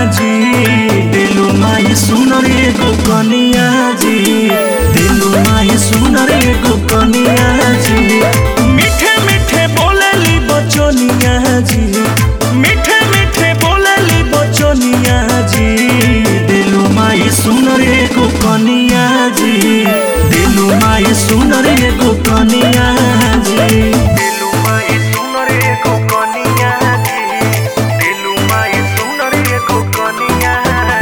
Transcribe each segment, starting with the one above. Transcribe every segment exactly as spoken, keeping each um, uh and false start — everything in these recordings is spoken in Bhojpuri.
जी दिलु माई सुनर एगो कनिया जी दिलु माई सुनर एगो कनिया जी मीठे मीठे बोलेली बचनिया जी मीठे मीठे बोलेली बचनिया जी दिलु माई सुनर एगो कनिया जी दिलु माई सुनर एगो कनिया जी दिलु माई सुनर एगो कनिया जी दिलु माई सुनर एगो कनिया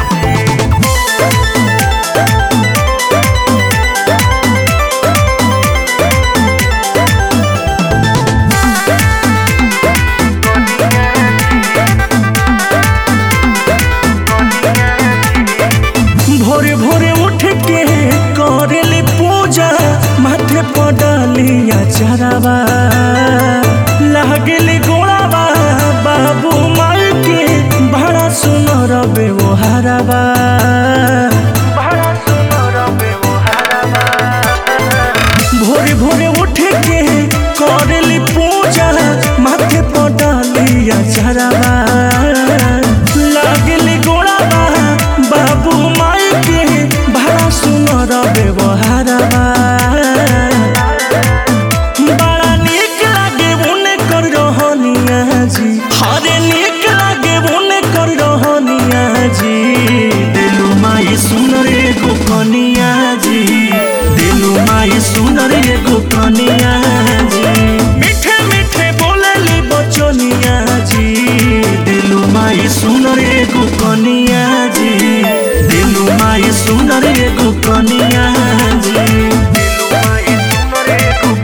भोरे भोरे उठ के करेली पूजा माथे पर डालिया चढ़ावा लागेली गोड़ावा बाबू माई के बड़ा सुनर व्यवहारवा बड़ा सुनर व्यवहारवा भोरे भोरे उठ के करेली पूजा माथे पर डालिया चढ़ावा लागेली गोड़ावा बाबू माई के बड़ा सुनर व्यवहारवा बड़ा नीक लागे उन्हें कर रहनिया जी हरे नीक लागे उन्हें कर रहनिया जी दिलु माई सुनर एगो कनिया जी दिलु माई सुनर एगो कनिया जी मीठे मीठे बोलेली बचनिया जी दिलु माई सुनर एगो कनिया जी दिलु माई सुनर एगो कनिया जी दिलु माई सुनर एगो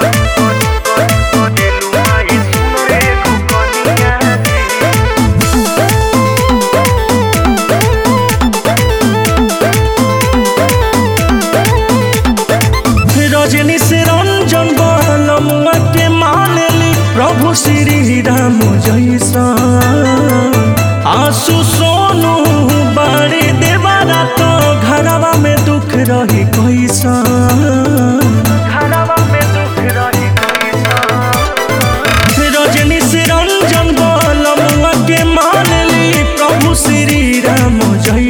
दिलु माई सुनर एगो कनिया जी रजनी से रंजन बलमुआ के मानेली प्रभु श्री राम जैसा आंसू सोनू बाड़ी देवारा तो घरवा में दुख रही कैसा घरवा में दुख रही कैसा रजनी से रंजन बलमुआ के मानली प्रभु श्री राम जय